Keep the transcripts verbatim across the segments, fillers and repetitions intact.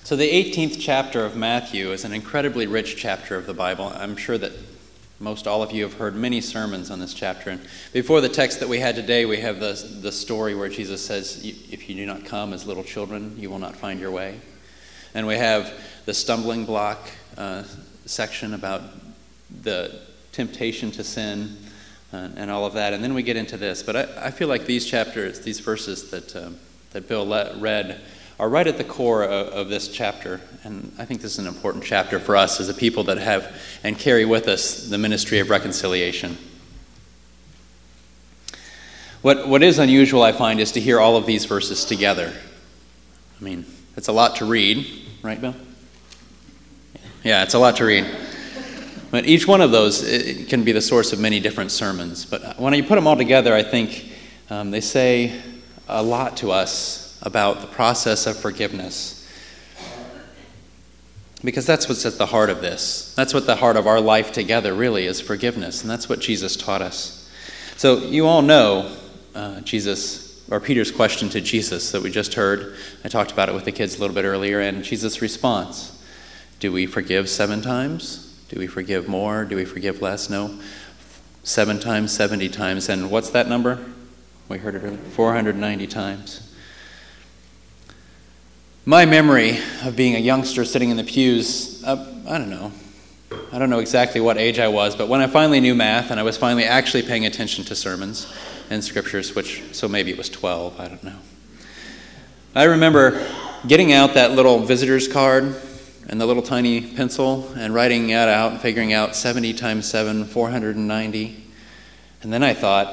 So the eighteenth chapter of Matthew is an incredibly rich chapter of the Bible. I'm sure that most all of you have heard many sermons on this chapter. And before the text that we had today, we have the, the story where Jesus says, if you do not come as little children, you will not find your way. And we have the stumbling block uh, section about the temptation to sin uh, and all of that. And then we get into this. But I, I feel like these chapters, these verses that, uh, that Bill let, read, are right at the core of, of this chapter. And I think this is an important chapter for us as a people that have and carry with us the ministry of reconciliation. What what is unusual, I find, is to hear all of these verses together. I mean, it's a lot to read, right, Bill? Yeah, it's a lot to read. But each one of those it can be the source of many different sermons. But when you put them all together, I think um, they say a lot to us about the process of forgiveness. Because that's what's at the heart of this. That's what the heart of our life together really is, forgiveness. And that's what Jesus taught us. So you all know uh, Jesus, or Peter's question to Jesus that we just heard. I talked about it with the kids a little bit earlier, and Jesus' response. Do we forgive seven times? Do we forgive more? Do we forgive less? No. Seven times, seventy times. And what's that number? We heard it earlier. four hundred ninety times. My memory of being a youngster sitting in the pews, uh, I don't know. I don't know exactly what age I was, but when I finally knew math and I was finally actually paying attention to sermons and scriptures, which, so maybe it was twelve, I don't know. I remember getting out that little visitor's card and the little tiny pencil and writing it out and figuring out seventy times seven, four hundred ninety. And then I thought,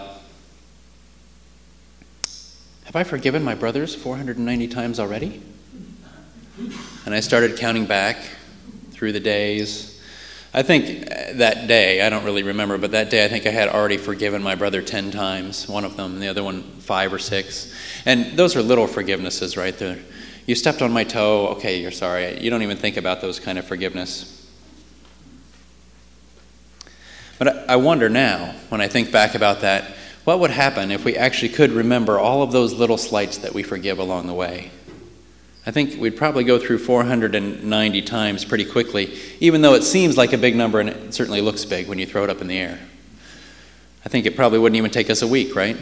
have I forgiven my brothers four hundred ninety times already? And I started counting back through the days. I think that day, I don't really remember, but that day I think I had already forgiven my brother ten times, one of them, the other one five or six. And those are little forgivenesses right there. You stepped on my toe, okay, you're sorry. You don't even think about those kind of forgiveness. But I wonder now, when I think back about that, what would happen if we actually could remember all of those little slights that we forgive along the way? I think we'd probably go through four hundred ninety times pretty quickly, even though it seems like a big number, and it certainly looks big when you throw it up in the air. I think it probably wouldn't even take us a week, right?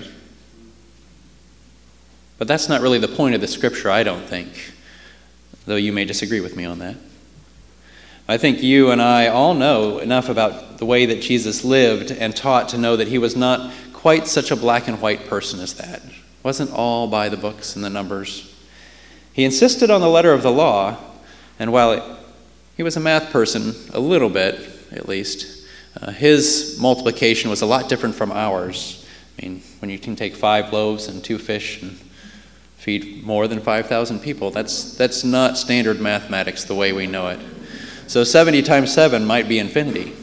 But that's not really the point of the scripture, I don't think, though you may disagree with me on that. I think you and I all know enough about the way that Jesus lived and taught to know that he was not quite such a black and white person as that. It wasn't all by the books and the numbers. He insisted on the letter of the law, and while it, he was a math person, a little bit at least, uh, his multiplication was a lot different from ours. I mean, when you can take five loaves and two fish and feed more than five thousand people, that's that's not standard mathematics the way we know it. So seventy times seven might be infinity.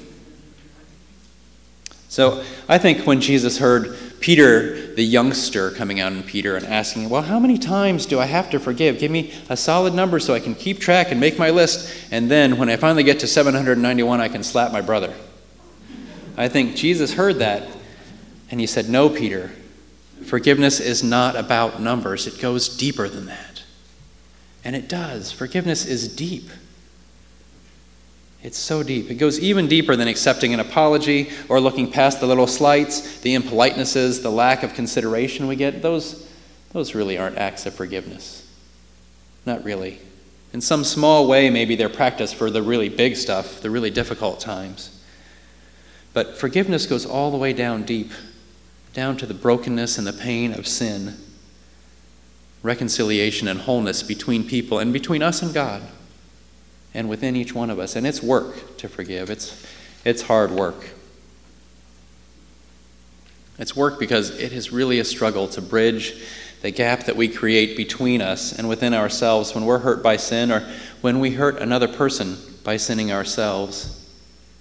So I think when Jesus heard Peter, the youngster, coming out in Peter and asking, well, how many times do I have to forgive? Give me a solid number so I can keep track and make my list. And then when I finally get to seven hundred ninety-one, I can slap my brother. I think Jesus heard that and he said, no, Peter, forgiveness is not about numbers. It goes deeper than that. And it does. Forgiveness is deep. It's so deep. It goes even deeper than accepting an apology or looking past the little slights, the impolitenesses, the lack of consideration we get. Those, those really aren't acts of forgiveness. Not really. In some small way, maybe they're practiced for the really big stuff, the really difficult times. But forgiveness goes all the way down deep, down to the brokenness and the pain of sin, reconciliation and wholeness between people and between us and God. And within each one of us. And it's work to forgive. It's, it's hard work. It's work because it is really a struggle to bridge the gap that we create between us and within ourselves when we're hurt by sin or when we hurt another person by sinning ourselves.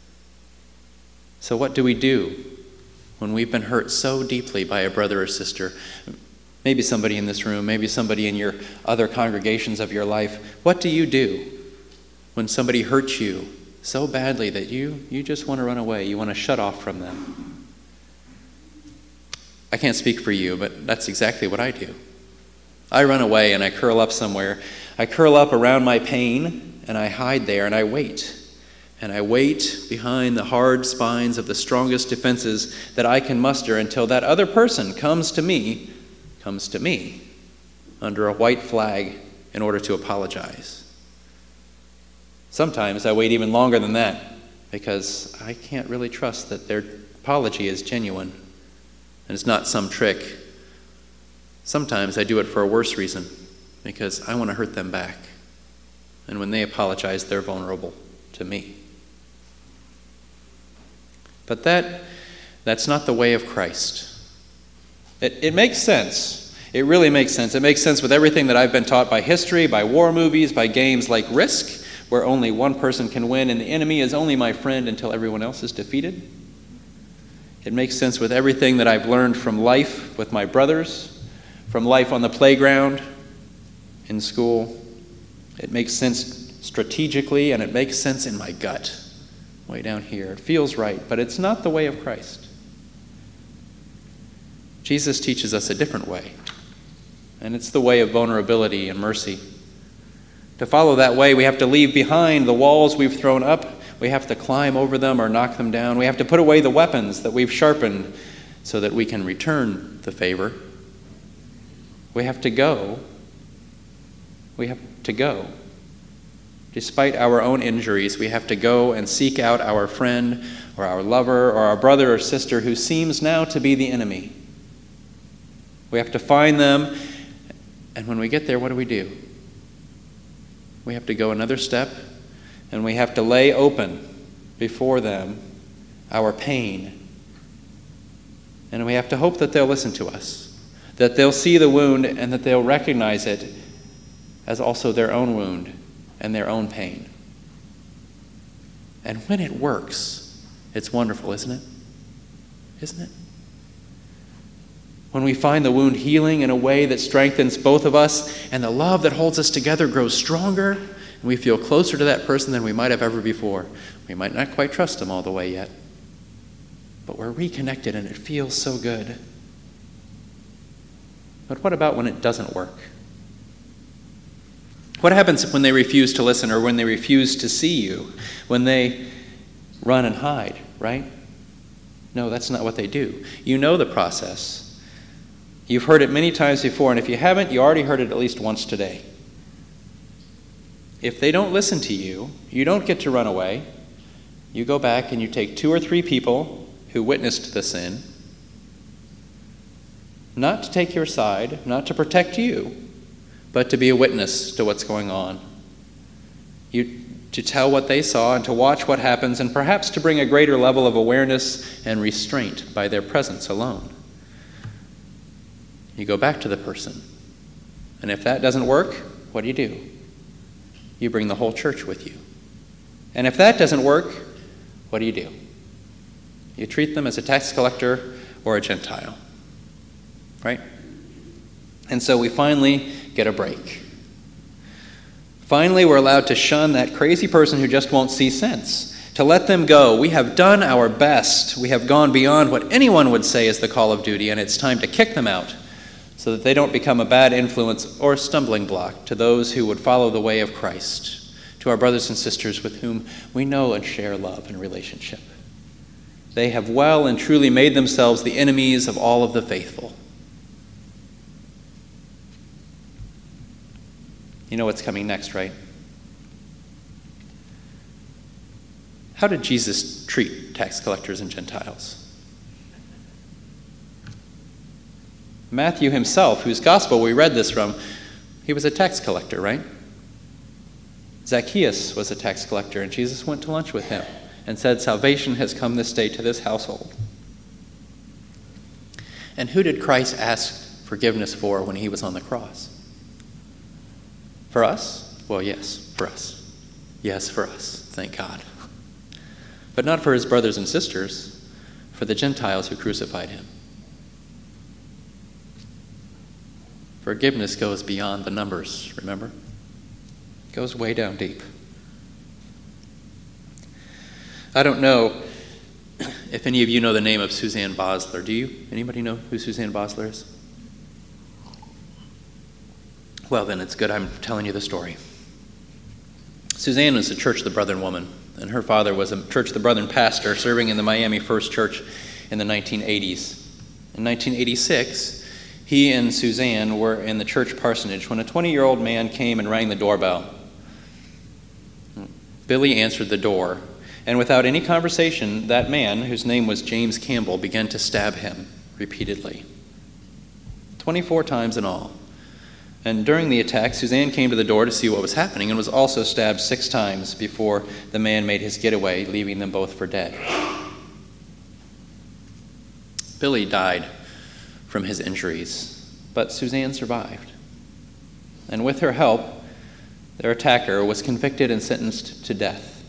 So what do we do when we've been hurt so deeply by a brother or sister? Maybe somebody in this room, maybe somebody in your other congregations of your life. What do you do when somebody hurts you so badly that you, you just want to run away, you want to shut off from them? I can't speak for you, but that's exactly what I do. I run away and I curl up somewhere. I curl up around my pain, and I hide there, and I wait. And I wait behind the hard spines of the strongest defenses that I can muster until that other person comes to me, comes to me, under a white flag in order to apologize. Sometimes I wait even longer than that because I can't really trust that their apology is genuine and it's not some trick. Sometimes I do it for a worse reason because I want to hurt them back. And when they apologize, they're vulnerable to me. But that that's not the way of Christ. It, it makes sense. It really makes sense. It makes sense with everything that I've been taught by history, by war movies, by games like Risk, where only one person can win and the enemy is only my friend until everyone else is defeated. It makes sense with everything that I've learned from life with my brothers, from life on the playground, in school. It makes sense strategically, and it makes sense in my gut, way down here. It feels right, but it's not the way of Christ. Jesus teaches us a different way, and it's the way of vulnerability and mercy. To follow that way, we have to leave behind the walls we've thrown up. We have to climb over them or knock them down. We have to put away the weapons that we've sharpened so that we can return the favor. We have to go. We have to go. Despite our own injuries, we have to go and seek out our friend or our lover or our brother or sister who seems now to be the enemy. We have to find them, and when we get there, what do we do? We have to go another step, and we have to lay open before them our pain. And we have to hope that they'll listen to us, that they'll see the wound and that they'll recognize it as also their own wound and their own pain. And when it works, it's wonderful, isn't it? Isn't it? When we find the wound healing in a way that strengthens both of us and the love that holds us together grows stronger, and we feel closer to that person than we might have ever before. We might not quite trust them all the way yet, but we're reconnected and it feels so good. But what about when it doesn't work? What happens when they refuse to listen or when they refuse to see you? When they run and hide, right? No, that's not what they do. You know the process. You've heard it many times before, and if you haven't, you already heard it at least once today. If they don't listen to you, you don't get to run away. You go back and you take two or three people who witnessed the sin, not to take your side, not to protect you, but to be a witness to what's going on. You to tell what they saw and to watch what happens, and perhaps to bring a greater level of awareness and restraint by their presence alone. You go back to the person. And if that doesn't work, what do you do? You bring the whole church with you. And if that doesn't work, what do you do? You treat them as a tax collector or a Gentile. Right? And so we finally get a break. Finally, we're allowed to shun that crazy person who just won't see sense. To let them go. We have done our best. We have gone beyond what anyone would say is the call of duty, and it's time to kick them out, so that they don't become a bad influence or a stumbling block to those who would follow the way of Christ, to our brothers and sisters with whom we know and share love and relationship. They have well and truly made themselves the enemies of all of the faithful. You know what's coming next, right? How did Jesus treat tax collectors and Gentiles? Matthew himself, whose gospel we read this from, he was a tax collector, right? Zacchaeus was a tax collector, and Jesus went to lunch with him and said, "Salvation has come this day to this household." And who did Christ ask forgiveness for when he was on the cross? For us? Well, yes, for us. Yes, for us, thank God. But not for his brothers and sisters, for the Gentiles who crucified him. Forgiveness goes beyond the numbers, remember? It goes way down deep. I don't know if any of you know the name of Suzanne Bosler. Do you? Anybody know who Suzanne Bosler is? Well, then it's good I'm telling you the story. Suzanne was a Church of the Brethren woman, and her father was a Church of the Brethren pastor serving in the Miami First Church in the nineteen eighties. In nineteen eighty-six, he and Suzanne were in the church parsonage when a twenty-year-old man came and rang the doorbell. Billy answered the door, and without any conversation, that man, whose name was James Campbell, began to stab him repeatedly. twenty-four times in all. And during the attack, Suzanne came to the door to see what was happening and was also stabbed six times before the man made his getaway, leaving them both for dead. Billy died from his injuries, but Suzanne survived. And with her help, their attacker was convicted and sentenced to death.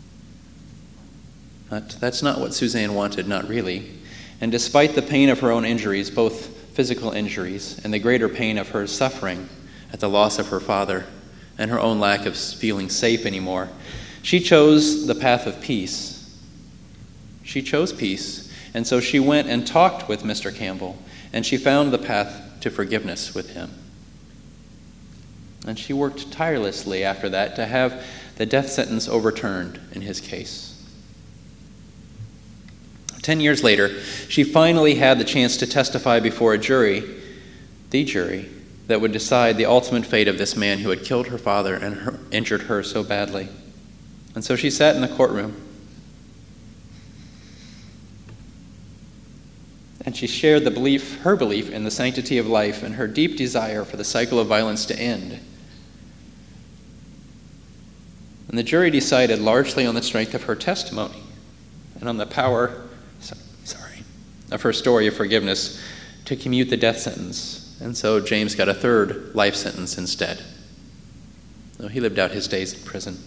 But that's not what Suzanne wanted, not really. And despite the pain of her own injuries, both physical injuries and the greater pain of her suffering at the loss of her father and her own lack of feeling safe anymore, she chose the path of peace. She chose peace, and so she went and talked with Mister Campbell, and she found the path to forgiveness with him. And she worked tirelessly after that to have the death sentence overturned in his case. Ten years later, she finally had the chance to testify before a jury, the jury, that would decide the ultimate fate of this man who had killed her father and her, injured her so badly. And so she sat in the courtroom, and she shared the belief, her belief in the sanctity of life and her deep desire for the cycle of violence to end. And the jury decided largely on the strength of her testimony and on the power sorry, of her story of forgiveness to commute the death sentence. And so James got a third life sentence instead, though he lived out his days in prison.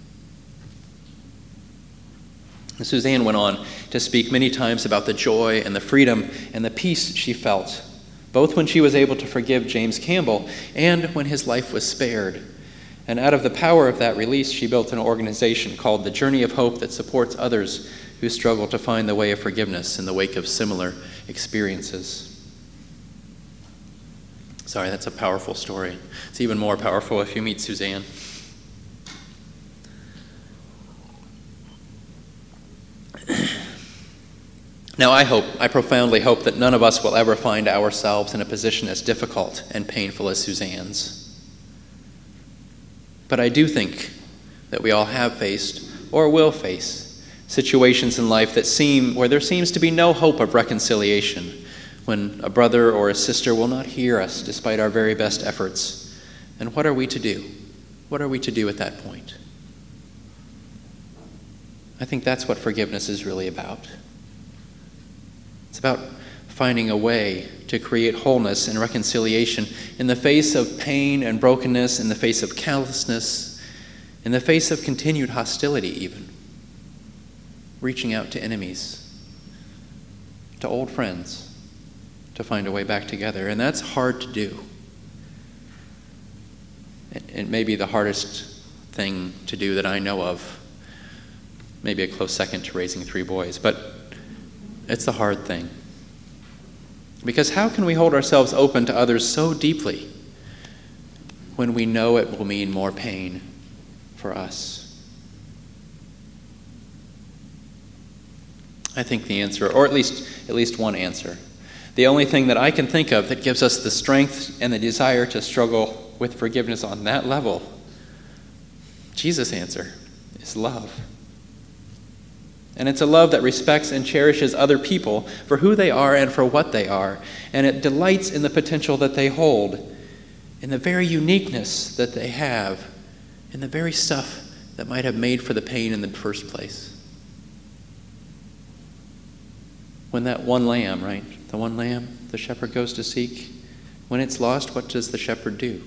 And Suzanne went on to speak many times about the joy and the freedom and the peace she felt, both when she was able to forgive James Campbell and when his life was spared. And out of the power of that release, she built an organization called the Journey of Hope that supports others who struggle to find the way of forgiveness in the wake of similar experiences. Sorry, that's a powerful story. It's even more powerful if you meet Suzanne. Now, I hope, I profoundly hope that none of us will ever find ourselves in a position as difficult and painful as Suzanne's. But I do think that we all have faced or will face situations in life that seem where there seems to be no hope of reconciliation, when a brother or a sister will not hear us despite our very best efforts. And what are we to do? What are we to do at that point? I think that's what forgiveness is really about. It's about finding a way to create wholeness and reconciliation in the face of pain and brokenness, in the face of callousness, in the face of continued hostility even. Reaching out to enemies, to old friends, to find a way back together. And that's hard to do. It may be the hardest thing to do that I know of. Maybe a close second to raising three boys, but it's the hard thing. Because how can we hold ourselves open to others so deeply when we know it will mean more pain for us? I think the answer, or at least at least one answer, the only thing that I can think of that gives us the strength and the desire to struggle with forgiveness on that level, Jesus' answer, is love. And it's a love that respects and cherishes other people for who they are and for what they are. And it delights in the potential that they hold, in the very uniqueness that they have, in the very stuff that might have made for the pain in the first place. When that one lamb, right, the one lamb the shepherd goes to seek, when it's lost, what does the shepherd do?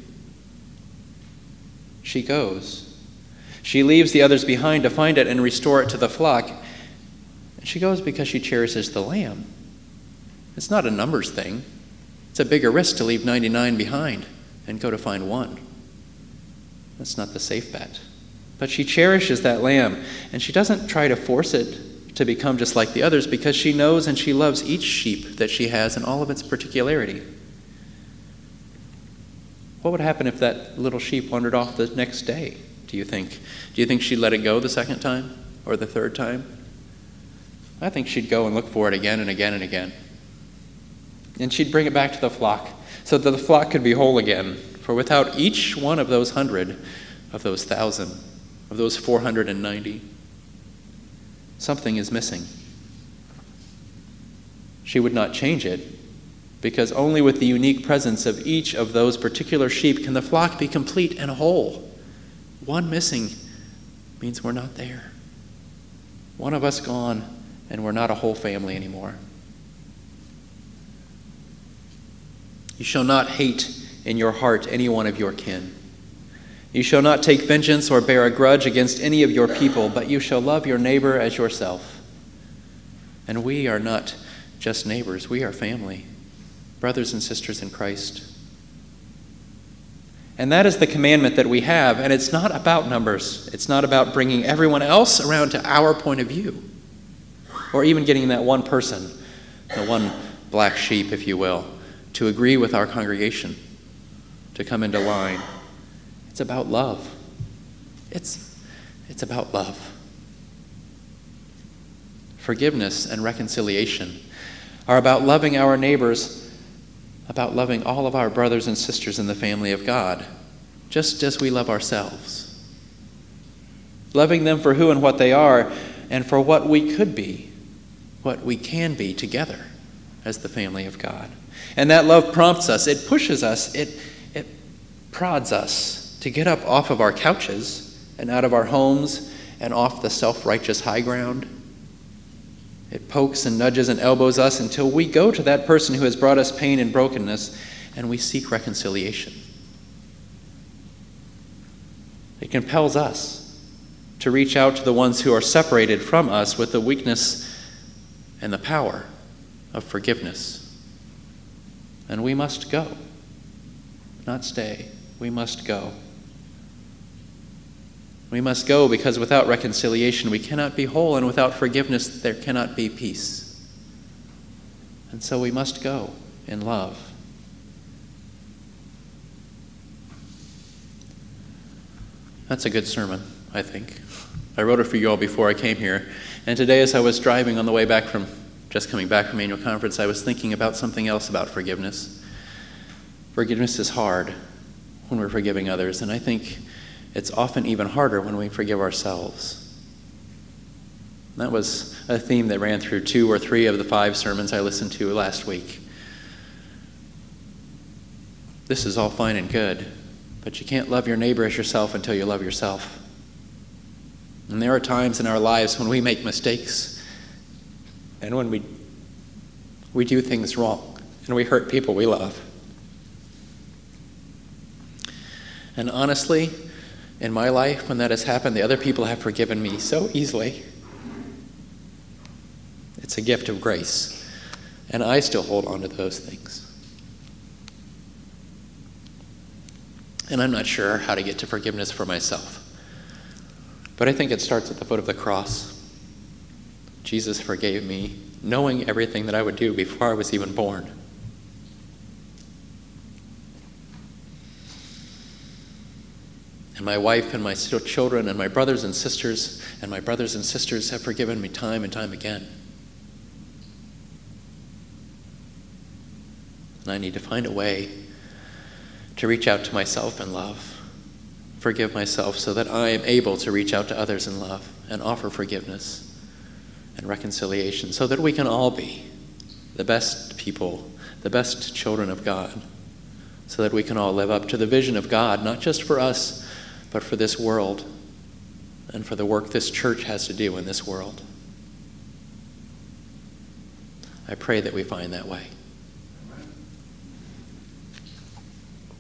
She goes. She leaves the others behind to find it and restore it to the flock. She goes because she cherishes the lamb. It's not a numbers thing. It's a bigger risk to leave ninety-nine behind and go to find one. That's not the safe bet. But she cherishes that lamb, and she doesn't try to force it to become just like the others, because she knows and she loves each sheep that she has and all of its particularity. What would happen if that little sheep wandered off the next day, do you think? Do you think she'd let it go the second time or the third time? I think she'd go and look for it again and again and again. And she'd bring it back to the flock so that the flock could be whole again. For without each one of those hundred, of those thousand, of those four hundred ninety, something is missing. She would not change it, because only with the unique presence of each of those particular sheep can the flock be complete and whole. One missing means we're not there. One of us gone, and we're not a whole family anymore. You shall not hate in your heart any one of your kin. You shall not take vengeance or bear a grudge against any of your people, but you shall love your neighbor as yourself. And we are not just neighbors, we are family. Brothers and sisters in Christ. And that is the commandment that we have, and it's not about numbers. It's not about bringing everyone else around to our point of view, or even getting that one person, the one black sheep, if you will, to agree with our congregation, to come into line. It's about love. It's, it's about love. Forgiveness and reconciliation are about loving our neighbors, about loving all of our brothers and sisters in the family of God, just as we love ourselves. Loving them for who and what they are, and for what we could be, what we can be together as the family of God. And that love prompts us, it pushes us, it, it prods us to get up off of our couches and out of our homes and off the self-righteous high ground. It pokes and nudges and elbows us until we go to that person who has brought us pain and brokenness, and we seek reconciliation. It compels us to reach out to the ones who are separated from us with the weakness and the power of forgiveness. And we must go, not stay. We must go. We must go because without reconciliation we cannot be whole, and without forgiveness there cannot be peace. And so we must go in love. That's a good sermon, I think. I wrote it for you all before I came here, and today as I was driving on the way back from, just coming back from annual conference, I was thinking about something else about forgiveness. Forgiveness is hard when we're forgiving others, and I think it's often even harder when we forgive ourselves. That was a theme that ran through two or three of the five sermons I listened to last week. This is all fine and good, but you can't love your neighbor as yourself until you love yourself. And there are times in our lives when we make mistakes and when we, we do things wrong and we hurt people we love. And honestly, in my life, when that has happened, the other people have forgiven me so easily. It's a gift of grace. And I still hold on to those things. And I'm not sure how to get to forgiveness for myself. But I think it starts at the foot of the cross. Jesus forgave me, knowing everything that I would do before I was even born. And my wife and my children and my brothers and sisters and my brothers and sisters have forgiven me time and time again. And I need to find a way to reach out to myself in love, forgive myself so that I am able to reach out to others in love and offer forgiveness and reconciliation so that we can all be the best people, the best children of God, so that we can all live up to the vision of God, not just for us, but for this world and for the work this church has to do in this world. I pray that we find that way.